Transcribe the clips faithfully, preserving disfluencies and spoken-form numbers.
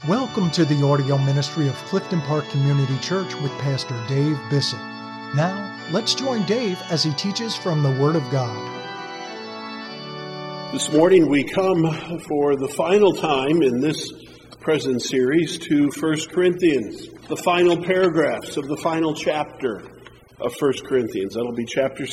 Welcome to the audio ministry of Clifton Park Community Church with Pastor Dave Bissett. Now, let's join Dave as he teaches from the Word of God. This morning we come for the final time in this present series to First Corinthians, the final paragraphs of the final chapter of First Corinthians. That'll be chapter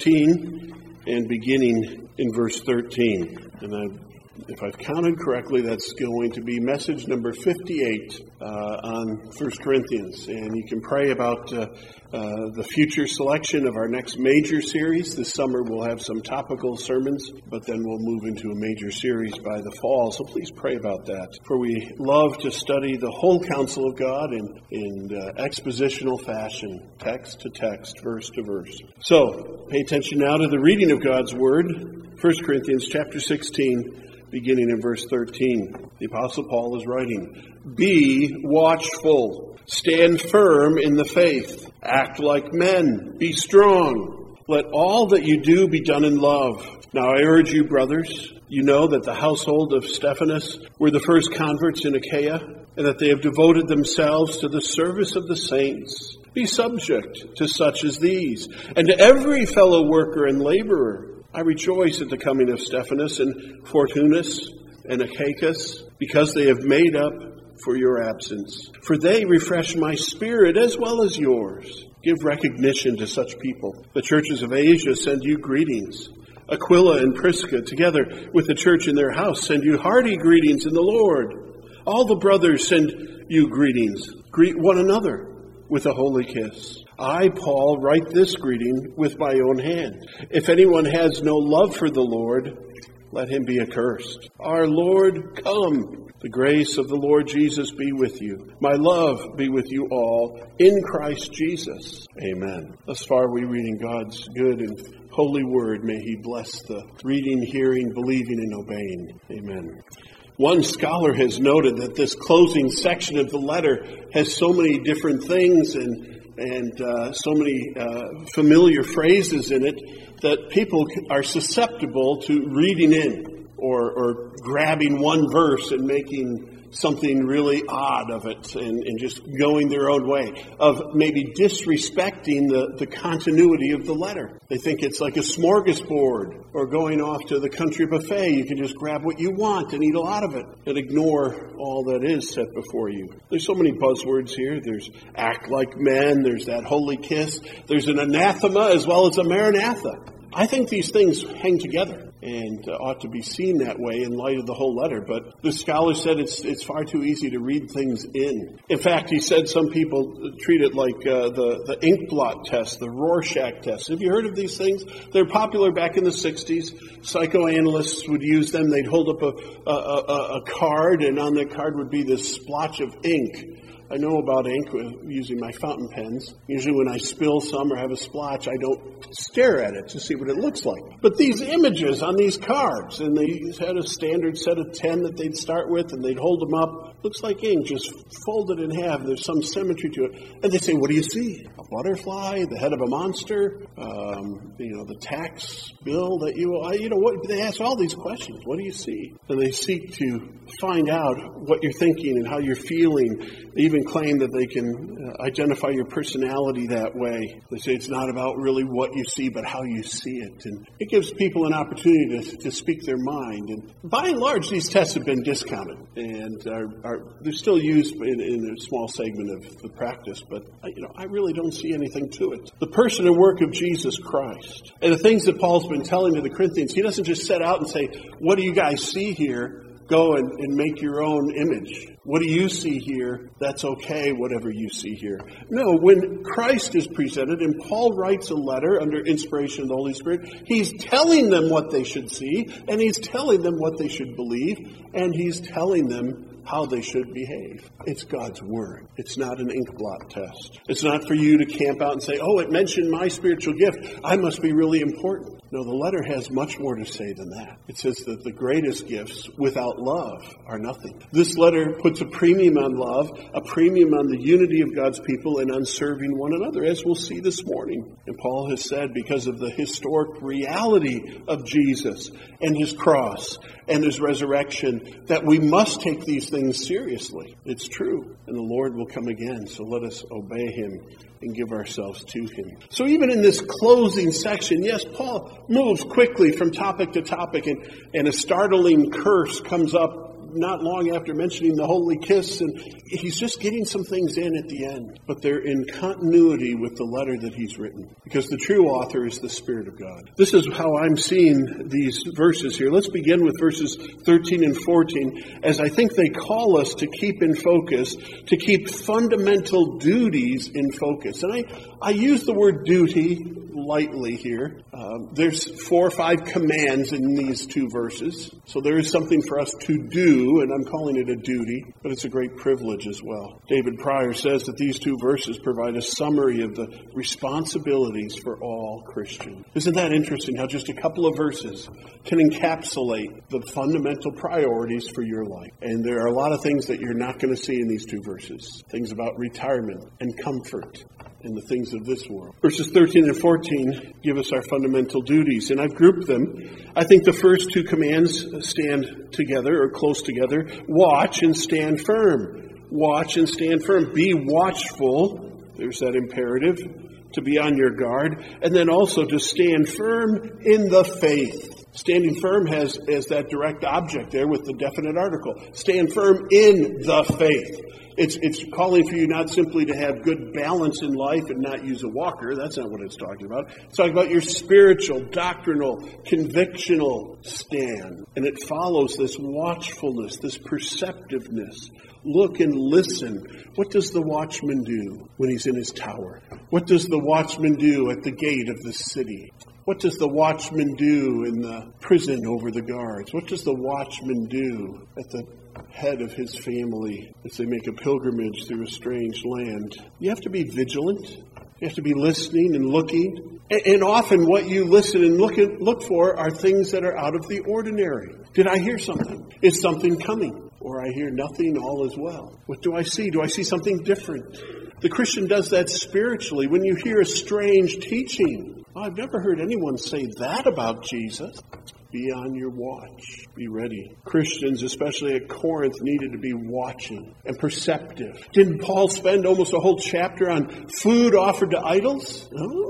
sixteen and beginning in verse thirteen. And I If I've counted correctly, that's going to be message number fifty-eight uh, on First Corinthians. And you can pray about uh, uh, the future selection of our next major series. This summer we'll have some topical sermons, but then we'll move into a major series by the fall. So please pray about that. For we love to study the whole counsel of God in, in uh, expositional fashion, text to text, verse to verse. So pay attention now to the reading of God's Word. First Corinthians chapter sixteen. Beginning in verse thirteen, the Apostle Paul is writing, "Be watchful, stand firm in the faith, act like men, be strong. Let all that you do be done in love. Now I urge you, brothers, you know that the household of Stephanas were the first converts in Achaia, and that they have devoted themselves to the service of the saints. Be subject to such as these, and to every fellow worker and laborer. I rejoice at the coming of Stephanas and Fortunus and Achaicus, because they have made up for your absence. For they refresh my spirit as well as yours. Give recognition to such people. The churches of Asia send you greetings. Aquila and Prisca, together with the church in their house, send you hearty greetings in the Lord. All the brothers send you greetings. Greet one another with a holy kiss. I, Paul, write this greeting with my own hand. If anyone has no love for the Lord, let him be accursed. Our Lord, come. The grace of the Lord Jesus be with you. My love be with you all in Christ Jesus. Amen." Thus far we reading God's good and holy word. May he bless the reading, hearing, believing, and obeying. Amen. One scholar has noted that this closing section of the letter has so many different things and and uh, so many uh, familiar phrases in it that people are susceptible to reading in or, or grabbing one verse and making something really odd of it and, and just going their own way, of maybe disrespecting the, the continuity of the letter. They think it's like a smorgasbord or going off to the country buffet. You can just grab what you want and eat a lot of it and ignore all that is set before you. There's so many buzzwords here. There's act like men. There's that holy kiss. There's an anathema as well as a maranatha. I think these things hang together and uh, ought to be seen that way in light of the whole letter. But the scholar said it's it's far too easy to read things in. In fact, he said some people treat it like uh, the, the ink blot test, the Rorschach test. Have you heard of these things? They're popular back in the sixties. Psychoanalysts would use them. They'd hold up a, a, a, a card, and on that card would be this splotch of ink. I know about ink using my fountain pens. Usually when I spill some or have a splotch, I don't stare at it to see what it looks like. But these images on these cards, and they had a standard set of ten that they'd start with, and they'd hold them up. Looks like ink, just folded in half. There's some symmetry to it. And they say, what do you see? A butterfly, the head of a monster, um, you know, the tax bill that you, you know, what? They ask all these questions. What do you see? And they seek to find out what you're thinking and how you're feeling. They even claim that they can uh, identify your personality that way. They say it's not about really what you see, but how you see it. And it gives people an opportunity to, to speak their mind. And by and large, these tests have been discounted and are, are they're still used in, in a small segment of the practice. But you know, I really don't see anything to it. The person and work of Jesus Christ and the things that Paul's been telling to the Corinthians, he doesn't just set out and say, "What do you guys see here? Go and, and make your own image. What do you see here? That's okay, whatever you see here." No, when Christ is presented, and Paul writes a letter under inspiration of the Holy Spirit, he's telling them what they should see, and he's telling them what they should believe, and he's telling them how they should behave. It's God's Word. It's not an ink blot test. It's not for you to camp out and say, "Oh, it mentioned my spiritual gift. I must be really important." No, the letter has much more to say than that. It says that the greatest gifts without love are nothing. This letter puts a premium on love, a premium on the unity of God's people, and on serving one another, as we'll see this morning. And Paul has said, because of the historic reality of Jesus and his cross and his resurrection, that we must take these things seriously. It's true. And the Lord will come again, so let us obey him and give ourselves to him. So even in this closing section, yes, Paul moves quickly from topic to topic, and, and a startling curse comes up not long after mentioning the holy kiss, and he's just getting some things in at the end. But they're in continuity with the letter that he's written, because the true author is the Spirit of God. This is how I'm seeing these verses here. Let's begin with verses thirteen and fourteen, as I think they call us to keep in focus, to keep fundamental duties in focus. And I, I use the word duty lightly here. Um, there's four or five commands in these two verses. So there is something for us to do, and I'm calling it a duty, but it's a great privilege as well. David Pryor says that these two verses provide a summary of the responsibilities for all Christians. Isn't that interesting how just a couple of verses can encapsulate the fundamental priorities for your life? And there are a lot of things that you're not going to see in these two verses. Things about retirement and comfort and the things of this world. Verses thirteen and fourteen give us our fundamental duties, and I've grouped them. I think the first two commands stand together or close together. Watch and stand firm. Watch and stand firm. Be watchful. There's that imperative to be on your guard. And then also to stand firm in the faith. Standing firm has, has that direct object there with the definite article. Stand firm in the faith. It's it's calling for you not simply to have good balance in life and not use a walker. That's not what it's talking about. It's talking about your spiritual, doctrinal, convictional stand. And it follows this watchfulness, this perceptiveness. Look and listen. What does the watchman do when he's in his tower? What does the watchman do at the gate of the city? What does the watchman do in the prison over the guards? What does the watchman do at the head of his family as they make a pilgrimage through a strange land? You have to be vigilant. You have to be listening and looking. And often what you listen and look at, look for are things that are out of the ordinary. Did I hear something? Is something coming? Or I hear nothing, all is well. What do I see? Do I see something different? The Christian does that spiritually. When you hear a strange teaching, I've never heard anyone say that about Jesus. Be on your watch. Be ready. Christians, especially at Corinth, needed to be watching and perceptive. Didn't Paul spend almost a whole chapter on food offered to idols?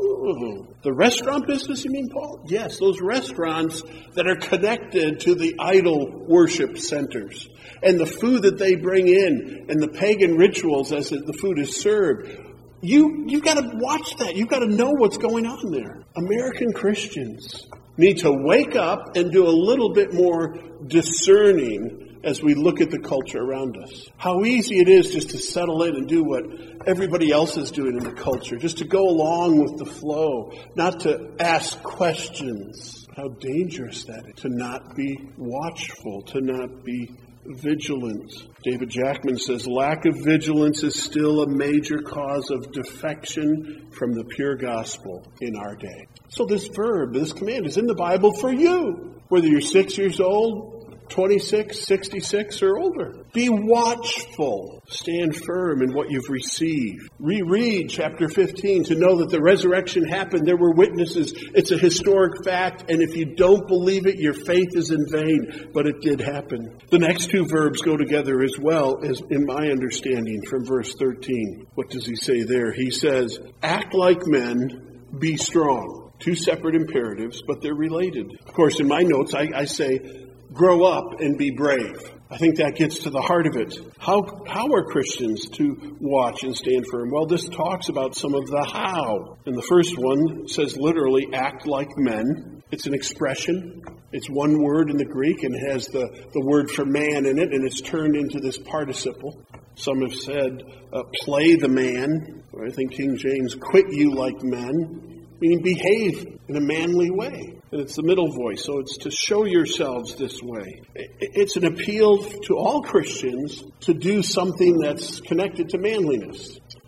Oh, the restaurant business, you mean, Paul? Yes, those restaurants that are connected to the idol worship centers. And the food that they bring in and the pagan rituals as the food is served. You, you've got to watch that. You've got to know what's going on there. American Christians need to wake up and do a little bit more discerning as we look at the culture around us. How easy it is just to settle in and do what everybody else is doing in the culture, just to go along with the flow, not to ask questions. How dangerous that is, to not be watchful, to not be vigilant. David Jackman says, lack of vigilance is still a major cause of defection from the pure gospel in our day. So this verb, this command is in the Bible for you, whether you're six years old, twenty-six, sixty-six, or older. Be watchful. Stand firm in what you've received. Reread chapter fifteen to know that the resurrection happened. There were witnesses. It's a historic fact. And if you don't believe it, your faith is in vain. But it did happen. The next two verbs go together as well, as in my understanding from verse thirteen. What does he say there? He says, act like men, be strong. Two separate imperatives, but they're related. Of course, in my notes, I, I say, grow up and be brave. I think that gets to the heart of it. How how are Christians to watch and stand firm? Well, this talks about some of the how. And the first one says literally, act like men. It's an expression. It's one word in the Greek and has the, the word for man in it, and it's turned into this participle. Some have said, uh, play the man. Or I think King James, quit you like men. Meaning behave in a manly way. And it's the middle voice, so it's to show yourselves this way. It's an appeal to all Christians to do something that's connected to manliness.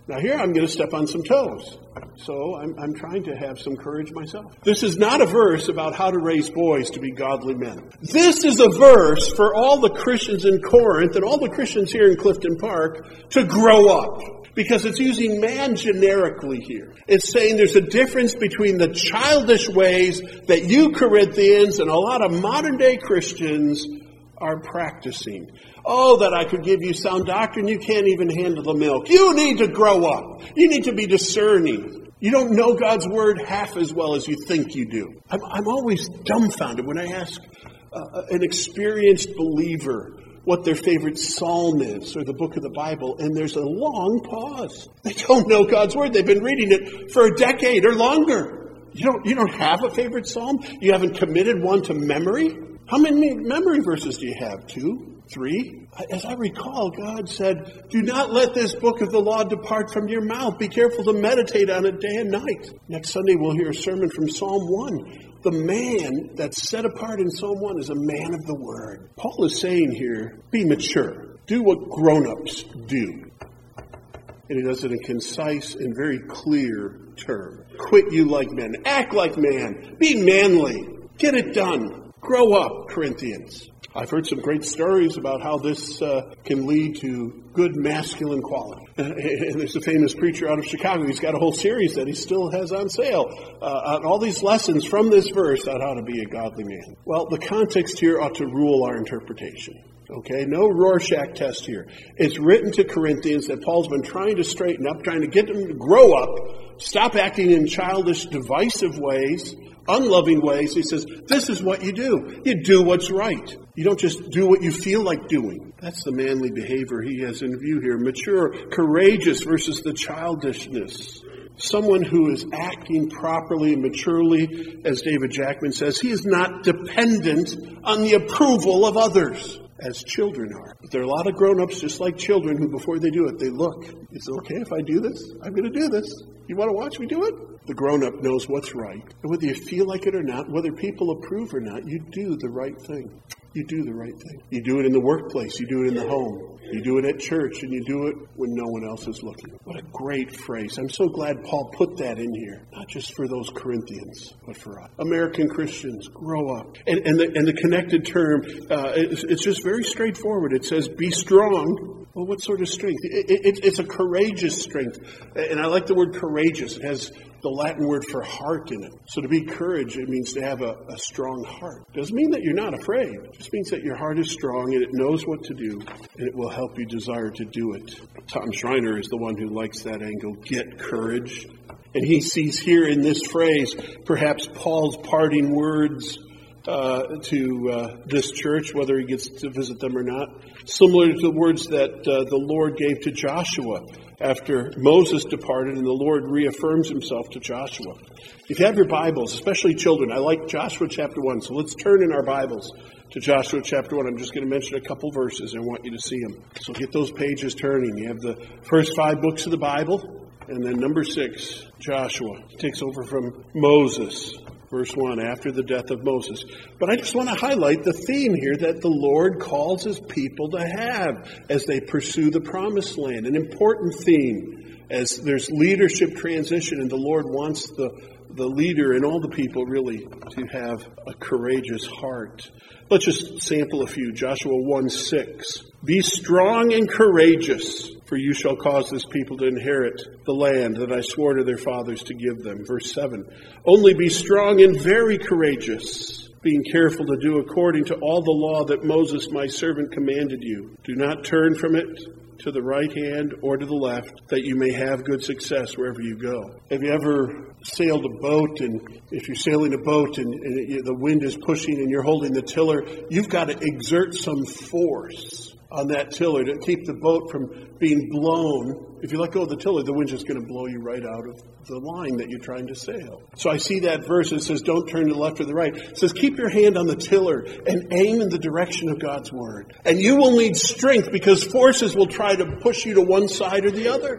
Now here I'm going to step on some toes. So I'm, I'm trying to have some courage myself. This is not a verse about how to raise boys to be godly men. This is a verse for all the Christians in Corinth and all the Christians here in Clifton Park to grow up. Because it's using man generically here. It's saying there's a difference between the childish ways that you Corinthians and a lot of modern day Christians are practicing. Oh, that I could give you sound doctrine. You can't even handle the milk. You need to grow up. You need to be discerning. You don't know God's word half as well as you think you do. I'm, I'm always dumbfounded when I ask uh, an experienced believer what their favorite psalm is or the book of the Bible, and there's a long pause. They don't know God's word. They've been reading it for a decade or longer. You don't, you don't have a favorite psalm? You haven't committed one to memory? How many memory verses do you have? Two? Three? As I recall, God said, do not let this book of the law depart from your mouth. Be careful to meditate on it day and night. Next Sunday, we'll hear a sermon from Psalm one. The man that's set apart in Psalm one is a man of the word. Paul is saying here, be mature. Do what grown-ups do. And he does it in concise and very clear terms. Quit you like men. Act like man. Be manly. Get it done. Grow up, Corinthians. I've heard some great stories about how this uh, can lead to good masculine quality. And there's a famous preacher out of Chicago. He's got a whole series that he still has on sale uh, on all these lessons from this verse on how to be a godly man. Well, the context here ought to rule our interpretation. Okay, no Rorschach test here. It's written to Corinthians that Paul's been trying to straighten up, trying to get them to grow up, stop acting in childish, divisive ways, unloving ways. He says, this is what you do. You do what's right. You don't just do what you feel like doing. That's the manly behavior he has in view here. Mature, courageous versus the childishness. Someone who is acting properly and maturely, as David Jackman says, he is not dependent on the approval of others, as children are. But there are a lot of grown-ups just like children who, before they do it, they look. Is it okay if I do this? I'm going to do this. You want to watch me do it? The grown-up knows what's right. And whether you feel like it or not, whether people approve or not, you do the right thing. You do the right thing. You do it in the workplace. You do it in the home. You do it at church, and you do it when no one else is looking. What a great phrase. I'm so glad Paul put that in here. Not just for those Corinthians, but for us. American Christians, grow up. And, and, the, and the connected term, uh, it's, it's just very straightforward. It says, be strong. Well, what sort of strength? It, it, it's a courageous strength. And I like the word courageous. It has the Latin word for heart in it. So to be courage, it means to have a, a strong heart. It doesn't mean that you're not afraid. It just means that your heart is strong and it knows what to do, and it will help you desire to do it. Tom Schreiner is the one who likes that angle, get courage. And he sees here in this phrase perhaps Paul's parting words uh, to uh, this church, whether he gets to visit them or not, similar to the words that uh, the Lord gave to Joshua after Moses departed, and the Lord reaffirms himself to Joshua. If you have your Bibles, especially children, I like Joshua chapter one, so let's turn in our Bibles to Joshua chapter one. I'm just going to mention a couple verses. I want you to see them. So get those pages turning. You have the first five books of the Bible, and then number six, Joshua. He takes over from Moses. Verse one, after the death of Moses. But I just want to highlight the theme here that the Lord calls his people to have as they pursue the promised land. An important theme as there's leadership transition, and the Lord wants the, the leader and all the people really to have a courageous heart. Let's just sample a few. Joshua one six. Be strong and courageous, for you shall cause this people to inherit the land that I swore to their fathers to give them. Verse seven. Only be strong and very courageous, being careful to do according to all the law that Moses my servant commanded you. Do not turn from it to the right hand or to the left, that you may have good success wherever you go. Have you ever sailed a boat, and if you're sailing a boat and, and it, the wind is pushing and you're holding the tiller, you've got to exert some force on that tiller to keep the boat from being blown. If you let go of the tiller, the wind's just going to blow you right out of the line that you're trying to sail. So I see that verse that says, don't turn to the left or the right. It says, keep your hand on the tiller and aim in the direction of God's word. And you will need strength, because forces will try to push you to one side or the other.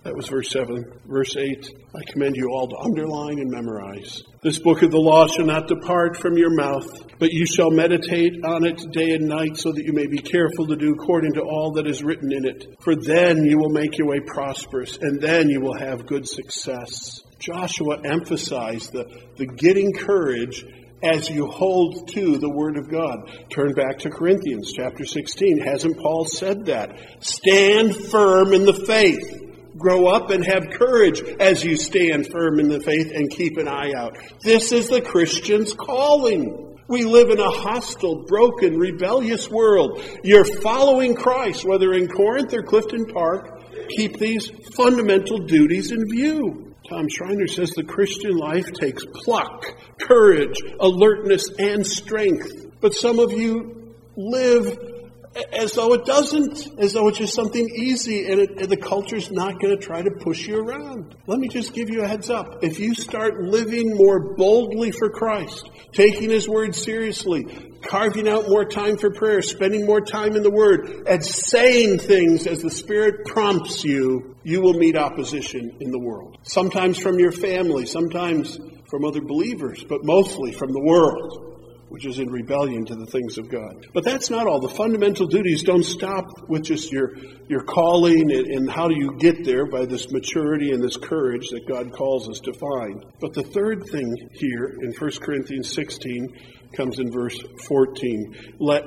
That was verse seven. Verse eight, I commend you all to underline and memorize. This book of the law shall not depart from your mouth, but you shall meditate on it day and night, so that you may be careful to do according to all that is written in it. For then you will make your way prosperous, and then you will have good success. Joshua emphasized the, the getting courage as you hold to the Word of God. Turn back to Corinthians chapter sixteen. Hasn't Paul said that? Stand firm in the faith. Grow up and have courage as you stand firm in the faith and keep an eye out. This is the Christian's calling. We live in a hostile, broken, rebellious world. You're following Christ, whether in Corinth or Clifton Park. Keep these fundamental duties in view. Tom Schreiner says the Christian life takes pluck, courage, alertness, and strength. But some of you live as though it doesn't, as though it's just something easy, and, it, and the culture's not going to try to push you around. Let me just give you a heads up. If you start living more boldly for Christ, taking His Word seriously, carving out more time for prayer, spending more time in the Word, and saying things as the Spirit prompts you, you will meet opposition in the world. Sometimes from your family, sometimes from other believers, but mostly from the world, which is in rebellion to the things of God. But that's not all. The fundamental duties don't stop with just your, your calling and, and how do you get there by this maturity and this courage that God calls us to find. But the third thing here in First Corinthians sixteen comes in verse fourteen. Let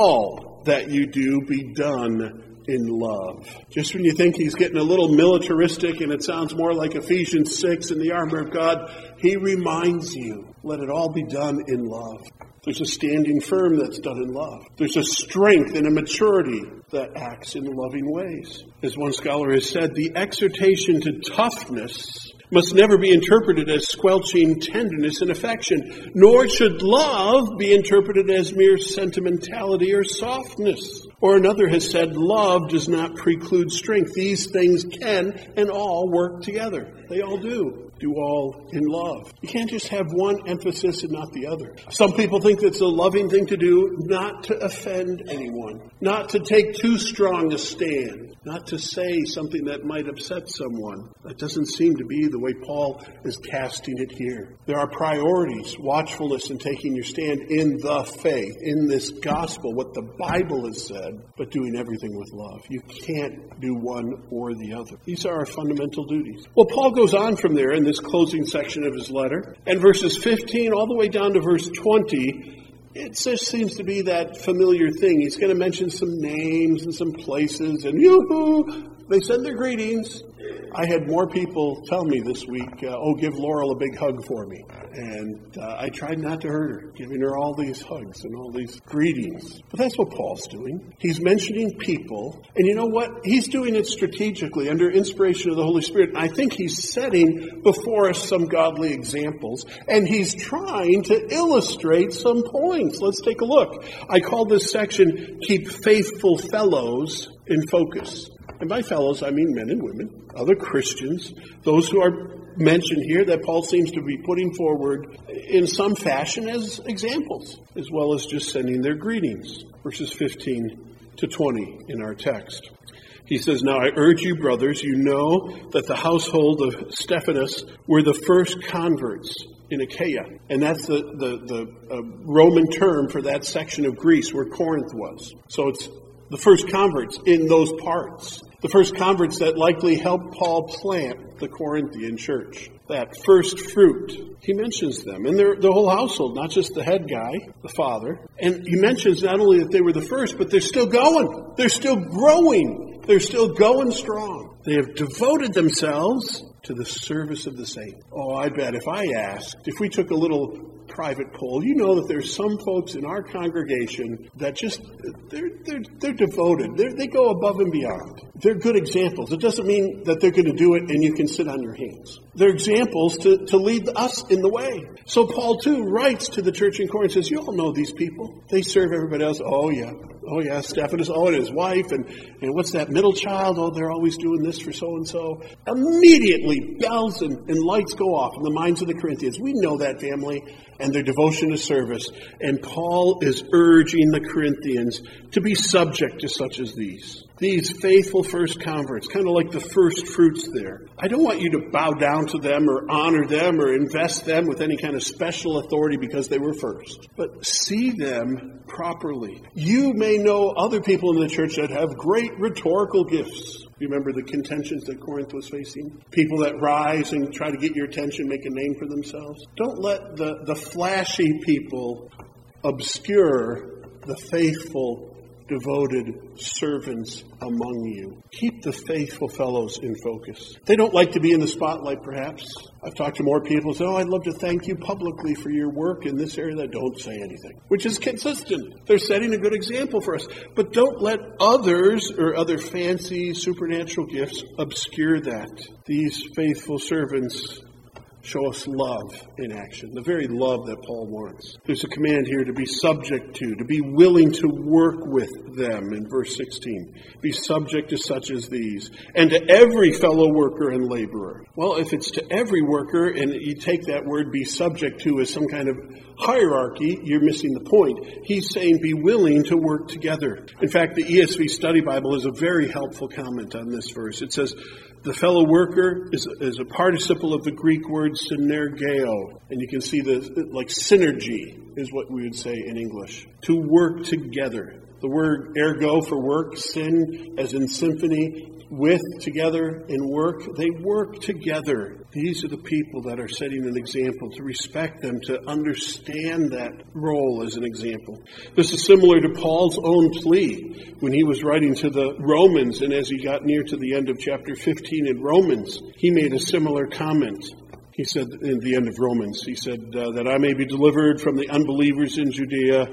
all that you do be done in love. Just when you think he's getting a little militaristic and it sounds more like Ephesians six in the armor of God, he reminds you, let it all be done in love. There's a standing firm that's done in love. There's a strength and a maturity that acts in loving ways. As one scholar has said, the exhortation to toughness must never be interpreted as squelching tenderness and affection, nor should love be interpreted as mere sentimentality or softness. Or another has said, love does not preclude strength. These things can and all work together. They all do. Do all in love. You can't just have one emphasis and not the other. Some people think it's a loving thing to do not to offend anyone, not to take too strong a stand, not to say something that might upset someone. That doesn't seem to be the way Paul is casting it here. There are priorities, watchfulness and taking your stand in the faith, in this gospel, what the Bible has said, but doing everything with love. You can't do one or the other. These are our fundamental duties. Well, Paul goes on from there in this closing section of his letter, and verses fifteen all the way down to verse twenty, it just seems to be that familiar thing. He's going to mention some names and some places, and yoo-hoo, they send their greetings. I had more people tell me this week, uh, oh, give Laurel a big hug for me. And uh, I tried not to hurt her, giving her all these hugs and all these greetings. But that's what Paul's doing. He's mentioning people. And you know what? He's doing it strategically under inspiration of the Holy Spirit. And I think he's setting before us some godly examples. And he's trying to illustrate some points. Let's take a look. I call this section, Keep Faithful Fellows in Focus. And by fellows, I mean men and women, other Christians, those who are mentioned here that Paul seems to be putting forward in some fashion as examples, as well as just sending their greetings. Verses fifteen to twenty in our text. He says, Now I urge you, brothers, you know that the household of Stephanas were the first converts in Achaia. And that's the, the, the uh, Roman term for that section of Greece where Corinth was. So it's the first converts in those parts. The first converts that likely helped Paul plant the Corinthian church. That first fruit. He mentions them. And they're the whole household, not just the head guy, the father. And he mentions not only that they were the first, but they're still going. They're still growing. They're still going strong. They have devoted themselves to the service of the saints. Oh, I bet if I asked, if we took a little private poll, you know that there's some folks in our congregation that just, they're they're they're devoted. They're, they go above and beyond. They're good examples. It doesn't mean that they're going to do it and you can sit on your hands. They're examples to, to lead us in the way. So Paul, too, writes to the church in Corinth, says, you all know these people. They serve everybody else. Oh, yeah. Oh, yeah, Stephanas. Oh, and his wife. And, and what's that middle child? Oh, they're always doing this for so-and-so. Immediately, bells and, and lights go off in the minds of the Corinthians. We know that family and their devotion to service. And Paul is urging the Corinthians to be subject to such as these. These faithful first converts, kind of like the first fruits there. I don't want you to bow down to them or honor them or invest them with any kind of special authority because they were first. But see them properly. You may know other people in the church that have great rhetorical gifts. You remember the contentions that Corinth was facing? People that rise and try to get your attention, make a name for themselves. Don't let the, the flashy people obscure the faithful, devoted servants among you. Keep the faithful fellows in focus. They don't like to be in the spotlight, perhaps. I've talked to more people who say, oh, I'd love to thank you publicly for your work in this area. That don't say anything, which is consistent. They're setting a good example for us. But don't let others or other fancy supernatural gifts obscure that. These faithful servants show us love in action, the very love that Paul wants. There's a command here to be subject to, to be willing to work with them in verse sixteen. Be subject to such as these, and to every fellow worker and laborer. Well, if it's to every worker, and you take that word be subject to as some kind of hierarchy, you're missing the point. He's saying be willing to work together. In fact, the E S V Study Bible is a very helpful comment on this verse. It says, the fellow worker is, is a participle of the Greek word synergeo. And you can see the, like synergy is what we would say in English. To work together. The word ergo for work, syn as in symphony, with, together, in work. They work together. These are the people that are setting an example. To respect them, to understand that role as an example. This is similar to Paul's own plea when he was writing to the Romans, and as he got near to the end of chapter fifteen in Romans, he made a similar comment. He said, in the end of Romans, he said, uh, that I may be delivered from the unbelievers in Judea,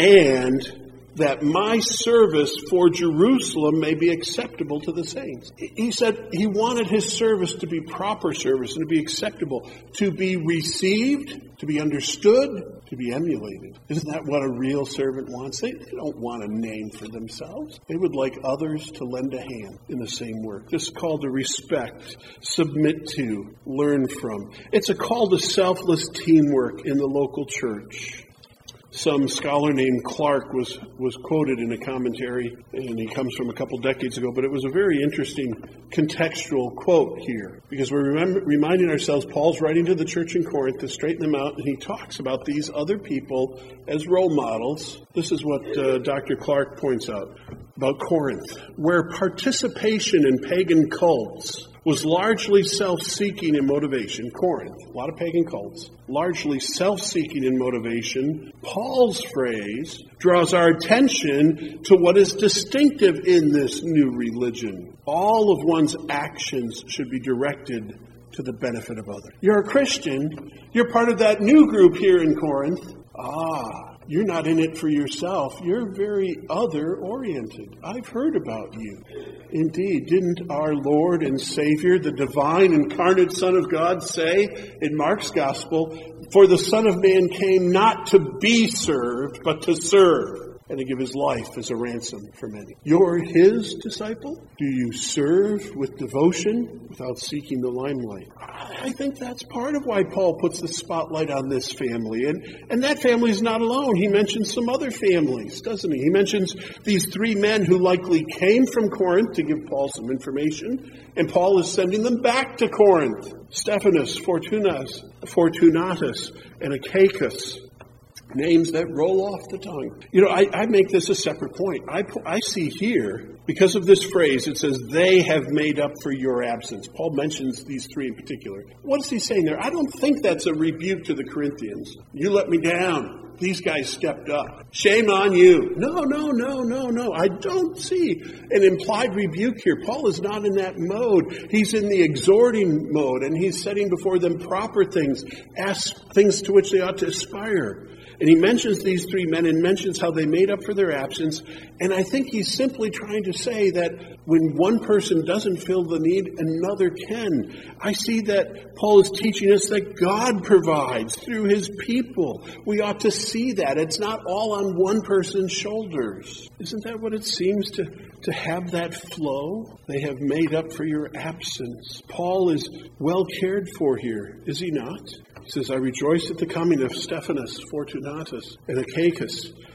and that my service for Jerusalem may be acceptable to the saints. He said he wanted his service to be proper service and to be acceptable, to be received, to be understood, to be emulated. Isn't that what a real servant wants? They, they don't want a name for themselves. They would like others to lend a hand in the same work. This is called to respect, submit to, learn from. It's a call to selfless teamwork in the local church. Some scholar named Clark was, was quoted in a commentary, and he comes from a couple decades ago, but it was a very interesting contextual quote here, because we're remember, reminding ourselves Paul's writing to the church in Corinth to straighten them out, and he talks about these other people as role models. This is what uh, Doctor Clark points out about Corinth, where participation in pagan cults was largely self-seeking in motivation. Corinth, a lot of pagan cults, largely self-seeking in motivation. Paul's phrase draws our attention to what is distinctive in this new religion. All of one's actions should be directed to the benefit of others. You're a Christian. You're part of that new group here in Corinth. Ah, you're not in it for yourself. You're very other-oriented. I've heard about you. Indeed, didn't our Lord and Savior, the divine incarnate Son of God, say in Mark's Gospel, for the Son of Man came not to be served, but to serve, and to give his life as a ransom for many. You're his disciple? Do you serve with devotion without seeking the limelight? I think that's part of why Paul puts the spotlight on this family. And, and that family is not alone. He mentions some other families, doesn't he? He mentions these three men who likely came from Corinth to give Paul some information. And Paul is sending them back to Corinth. Stephanas, Fortunas, Fortunatus, and Achaicus. Names that roll off the tongue. You know, I, I make this a separate point. I, I see here, because of this phrase, it says, they have made up for your absence. Paul mentions these three in particular. What is he saying there? I don't think that's a rebuke to the Corinthians. You let me down. These guys stepped up. Shame on you. No, no, no, no, no. I don't see an implied rebuke here. Paul is not in that mode. He's in the exhorting mode, and he's setting before them proper things, ask things to which they ought to aspire. And he mentions these three men and mentions how they made up for their absence. And I think he's simply trying to say that when one person doesn't fill the need, another can. I see that Paul is teaching us that God provides through his people. We ought to see that. It's not all on one person's shoulders. Isn't that what it seems to, to have that flow? They have made up for your absence. Paul is well cared for here, is he not? He says, I rejoice at the coming of Stephanas, Fortunatus, and Achaicus,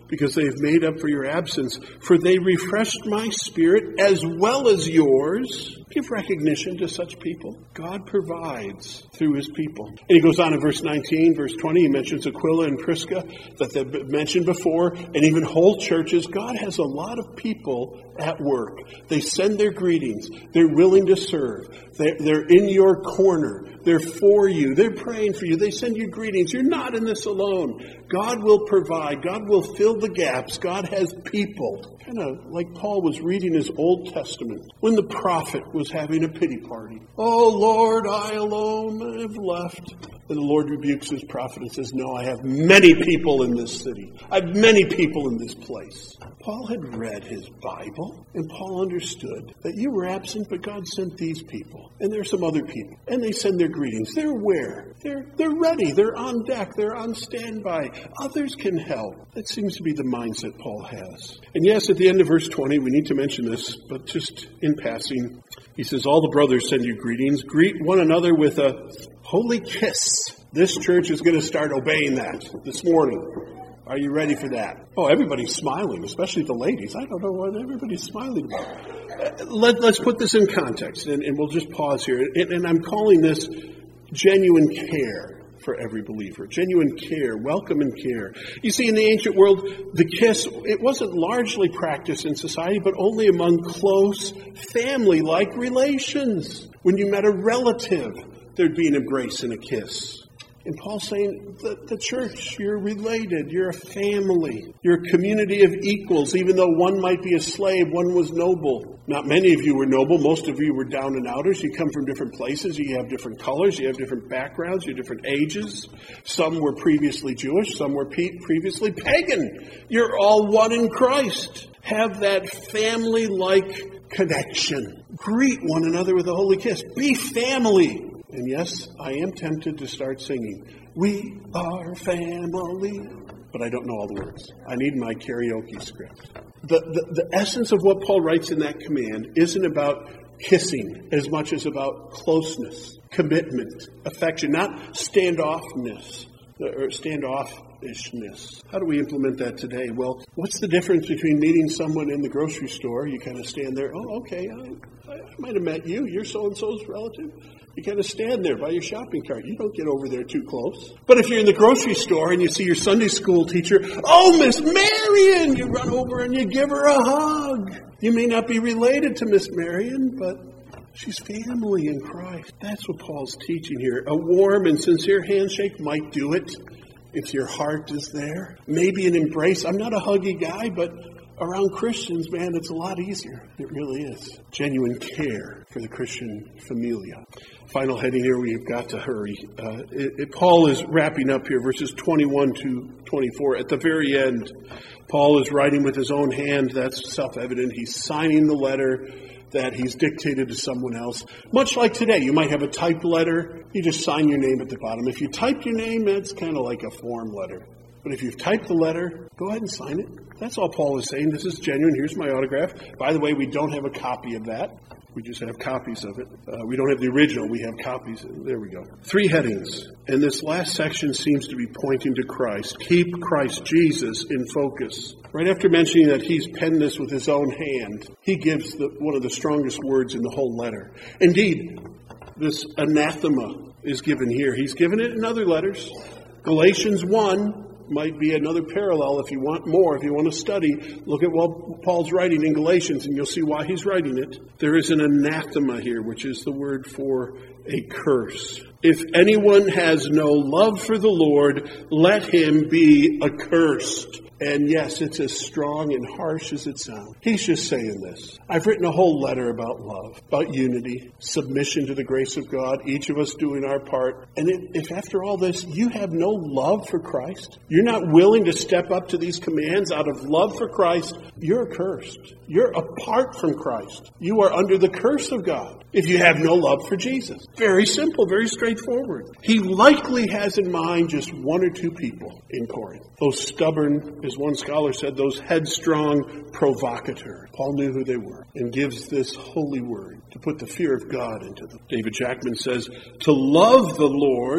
because they have made up for your absence. For they refreshed my spirit as well as yours. Give recognition to such people. God provides through his people. And he goes on in verse nineteen, verse twenty, he mentions Aquila and Prisca that they've mentioned before, and even whole churches. God has a lot of people at work. They send their greetings. They're willing to serve. They're, they're in your corner. They're for you. They're praying for you. They send you greetings. You're not in this alone. God will provide. God will fill the gaps. God has people. Kind of like Paul was reading his Old Testament when the prophet was having a pity party. Oh, Lord, I alone have left. And the Lord rebukes his prophet and says, no, I have many people in this city. I have many people in this place. Paul had read his Bible, and Paul understood that you were absent, but God sent these people. And there's some other people. And they send their greetings. They're where? They're, they're ready. They're on deck. They're on standby. Others can help. That seems to be the mindset Paul has. And yes, at the end of verse twenty, we need to mention this, but just in passing, he says, all the brothers send you greetings. Greet one another with a holy kiss. This church is going to start obeying that this morning. Are you ready for that? Oh, everybody's smiling, especially the ladies. I don't know what everybody's smiling about. Uh, let, let's put this in context, and, and we'll just pause here. And, and I'm calling this genuine care for every believer. Genuine care, welcome and care. You see, in the ancient world, the kiss, it wasn't largely practiced in society, but only among close family-like relations. When you met a relative, there'd be an embrace and a kiss. And Paul's saying, the, the church, you're related, you're a family, you're a community of equals, even though one might be a slave, one was noble. Not many of you were noble, most of you were down and outers. You come from different places, you have different colors, you have different backgrounds, you have different ages. Some were previously Jewish, some were pe- previously pagan. You're all one in Christ. Have that family-like connection. Greet one another with a holy kiss. Be family. And yes, I am tempted to start singing, we are family, but I don't know all the words. I need my karaoke script. The, the, the essence of what Paul writes in that command isn't about kissing as much as about closeness, commitment, affection, not standoffness or standoffishness. How do we implement that today? Well, what's the difference between meeting someone in the grocery store? You kind of stand there, oh, okay, I, I might have met you. You're so-and-so's relative. You kind of stand there by your shopping cart. You don't get over there too close. But if you're in the grocery store and you see your Sunday school teacher, oh, Miss Marion, you run over and you give her a hug. You may not be related to Miss Marion, but she's family in Christ. That's what Paul's teaching here. A warm and sincere handshake might do it if your heart is there. Maybe an embrace. I'm not a huggy guy, but around Christians, man, it's a lot easier. It really is. Genuine care for the Christian familia. Final heading here, we've got to hurry. Uh, it, it, Paul is wrapping up here, verses twenty-one to twenty-four. At the very end, Paul is writing with his own hand. That's self-evident. He's signing the letter that he's dictated to someone else. Much like today, you might have a typed letter. You just sign your name at the bottom. If you typed your name, that's kind of like a form letter. But if you've typed the letter, go ahead and sign it. That's all Paul is saying. This is genuine. Here's my autograph. By the way, we don't have a copy of that. We just have copies of it. Uh, we don't have the original. We have copies. There we go. Three headings. And this last section seems to be pointing to Christ. Keep Christ Jesus in focus. Right after mentioning that he's penned this with his own hand, he gives the, one of the strongest words in the whole letter. Indeed, this anathema is given here. He's given it in other letters. Galatians one might be another parallel if you want more, if you want to study. Look at what Paul's writing in Galatians and you'll see why he's writing it. There is an anathema here, which is the word for a curse. If anyone has no love for the Lord, let him be accursed. And yes, it's as strong and harsh as it sounds. He's just saying this. I've written a whole letter about love, about unity, submission to the grace of God, each of us doing our part. And if, if after all this, you have no love for Christ, you're not willing to step up to these commands out of love for Christ, you're accursed. You're apart from Christ. You are under the curse of God if you have no love for Jesus. Very simple, very straightforward. He likely has in mind just one or two people in Corinth. Those stubborn, as one scholar said, those headstrong provocateurs. Paul knew who they were and gives this holy word to put the fear of God into them. David Jackman says, to love the Lord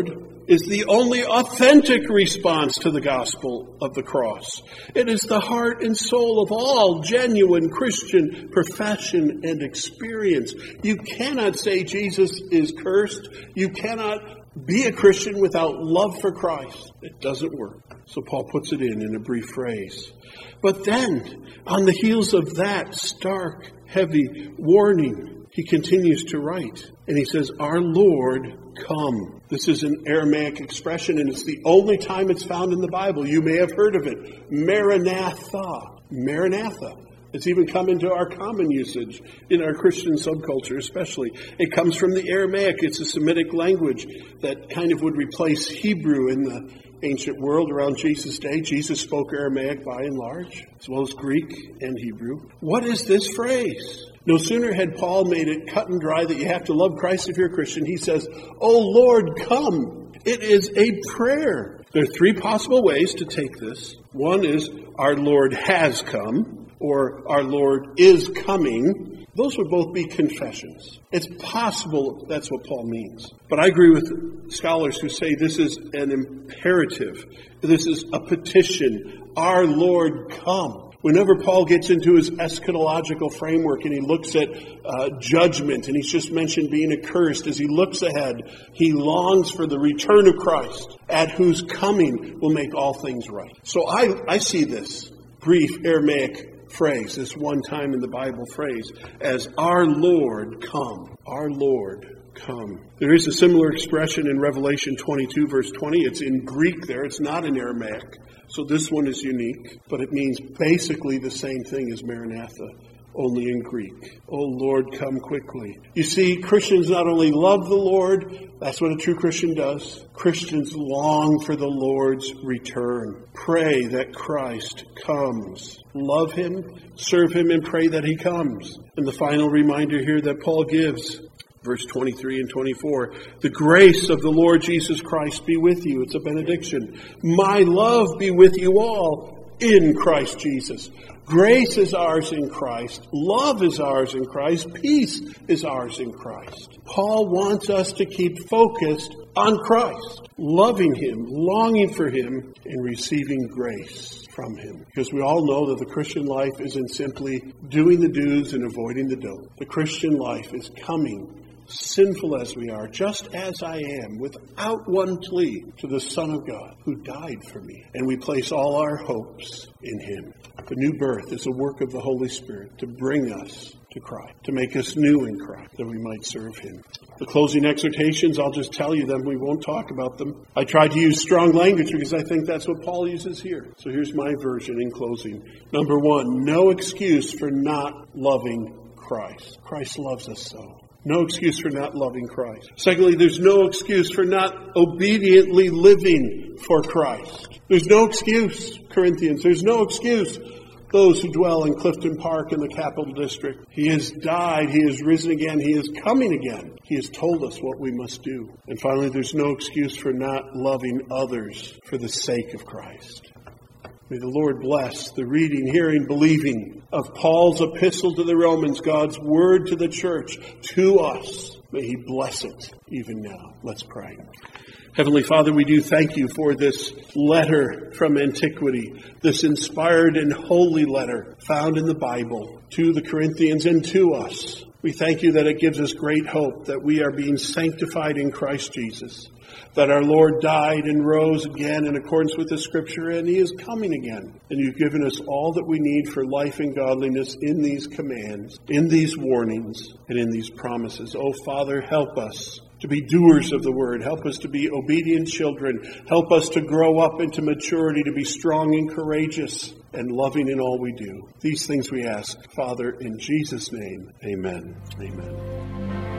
is the only authentic response to the gospel of the cross. It is the heart and soul of all genuine Christian profession and experience. You cannot say Jesus is cursed. You cannot be a Christian without love for Christ. It doesn't work. So Paul puts it in in a brief phrase. But then, on the heels of that stark, heavy warning, he continues to write. And he says, our Lord, come. This is an Aramaic expression, and it's the only time it's found in the Bible. You may have heard of it. Maranatha. Maranatha. It's even come into our common usage in our Christian subculture especially. It comes from the Aramaic. It's a Semitic language that kind of would replace Hebrew in the ancient world around Jesus' day. Jesus spoke Aramaic by and large, as well as Greek and Hebrew. What is this phrase? No sooner had Paul made it cut and dry that you have to love Christ if you're a Christian. He says, "O Lord, come." It is a prayer. There are three possible ways to take this. One is, our Lord has come, or our Lord is coming. Those would both be confessions. It's possible that's what Paul means. But I agree with scholars who say this is an imperative. This is a petition. Our Lord, come. Whenever Paul gets into his eschatological framework and he looks at uh, judgment, and he's just mentioned being accursed, as he looks ahead, he longs for the return of Christ, at whose coming will make all things right. So I, I see this brief Aramaic phrase, this one time in the Bible phrase, as our Lord come. Our Lord come. There is a similar expression in Revelation twenty-two, verse twenty. It's in Greek there. It's not in Aramaic. So this one is unique, but it means basically the same thing as Maranatha, only in Greek. Oh Lord, come quickly. You see, Christians not only love the Lord, that's what a true Christian does. Christians long for the Lord's return. Pray that Christ comes. Love Him, serve Him, and pray that He comes. And the final reminder here that Paul gives, verse twenty-three and twenty-four, the grace of the Lord Jesus Christ be with you. It's a benediction. My love be with you all in Christ Jesus. Grace is ours in Christ. Love is ours in Christ. Peace is ours in Christ. Paul wants us to keep focused on Christ, loving Him, longing for Him, and receiving grace from Him. Because we all know that the Christian life isn't simply doing the do's and avoiding the don't. The Christian life is coming, sinful as we are, just as I am, without one plea, to the Son of God who died for me. And we place all our hopes in Him. The new birth is a work of the Holy Spirit to bring us to Christ, to make us new in Christ, that we might serve Him. The closing exhortations, I'll just tell you them. We won't talk about them. I tried to use strong language because I think that's what Paul uses here. So here's my version in closing. Number one, no excuse for not loving Christ. Christ loves us so. No excuse for not loving Christ. Secondly, there's no excuse for not obediently living for Christ. There's no excuse, Corinthians. There's no excuse. Those who dwell in Clifton Park in the Capital District. He has died. He has risen again. He is coming again. He has told us what we must do. And finally, there's no excuse for not loving others for the sake of Christ. May the Lord bless the reading, hearing, believing of Paul's epistle to the Romans, God's word to the church, to us. May He bless it even now. Let's pray. Heavenly Father, we do thank You for this letter from antiquity, this inspired and holy letter found in the Bible to the Corinthians and to us. We thank You that it gives us great hope that we are being sanctified in Christ Jesus, that our Lord died and rose again in accordance with the Scripture, and He is coming again. And You've given us all that we need for life and godliness in these commands, in these warnings, and in these promises. Oh, Father, help us to be doers of the word. Help us to be obedient children. Help us to grow up into maturity, to be strong and courageous and loving in all we do. These things we ask, Father, in Jesus' name. Amen. Amen.